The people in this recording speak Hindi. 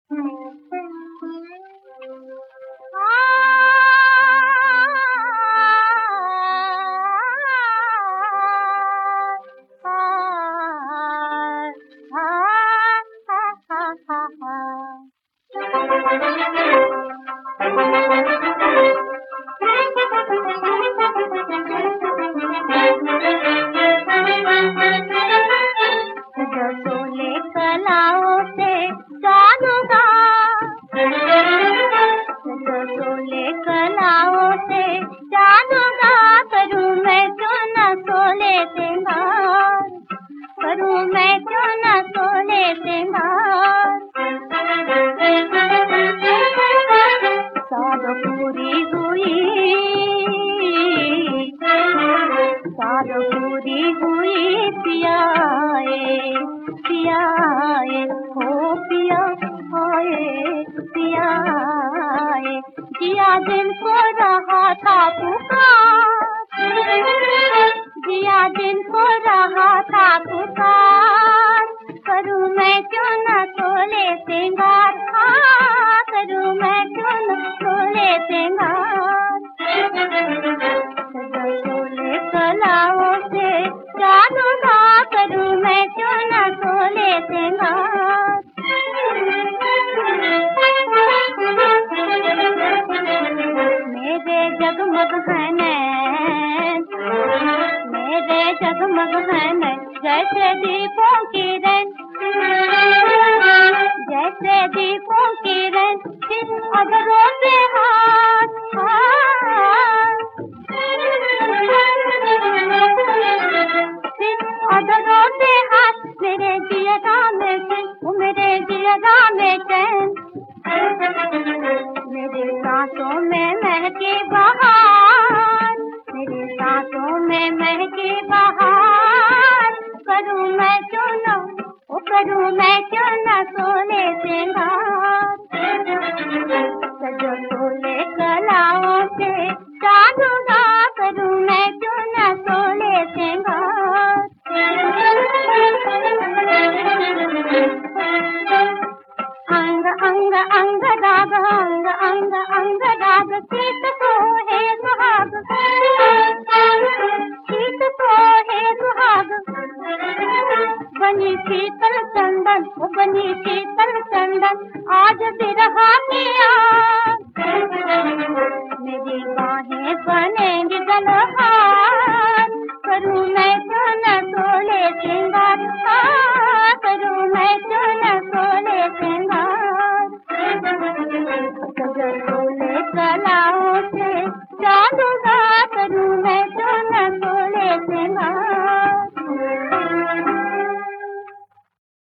रसोले कलाओं से जानूंगा, रसोले कलाओं से जानूंगा। करूँ मैं क्यों न सोले सिंगार, करूँ मैं क्यों न सोले सिंगार। साल पूरी हुई, साल पूरी हुई पियाए पियाए हो पिया आए पियाए। जिया दिल को रहा था पुकार, जिया दिल को रहा था पुकार। करूँ मैं क्यों न सोले सिंगार, हाँ करूँ मैं क्यों न सोले सिंगार। रसोले कलाओं से जानूंगा, करूँ मैं क्यों न सोले सिंगार। मेरे जगमग है नैन, मेरे जगमग है नैन, जैसे दीपों की रैन, जैसे दीपों की रैन। फिर अधरों पे हाथ, फिर अधरों पे हाथ, मेरे जियरा में चैन, वो मेरे जियरा में चैन। मेरे सांसों में महके बहार, मेरे सांसों में महके बहार। करूँ मैं क्यों न, ओ करूँ मैं क्यों न सोले सिंगार। रसोले कलाओं से जानूंगा, करूँ मैं क्यों न सोले सिंगार। अंग अंग अंग राग, अंग अंग अंग राग, शीत को है सुहाग, शीत को है सुहाग। बनी शीतल चंदन, वो बनी शीतल चंदन, आज बिरहा की आग। मेरी बाहें बनेंगी गलहार, करूँ मैं क्यों न सोले सिंगार, हाँ करूँ मैं क्यों न सोले सिंगार। रसोले कलाओं से जानूंगा, करूँ मैं क्यों न सोले सिंगार।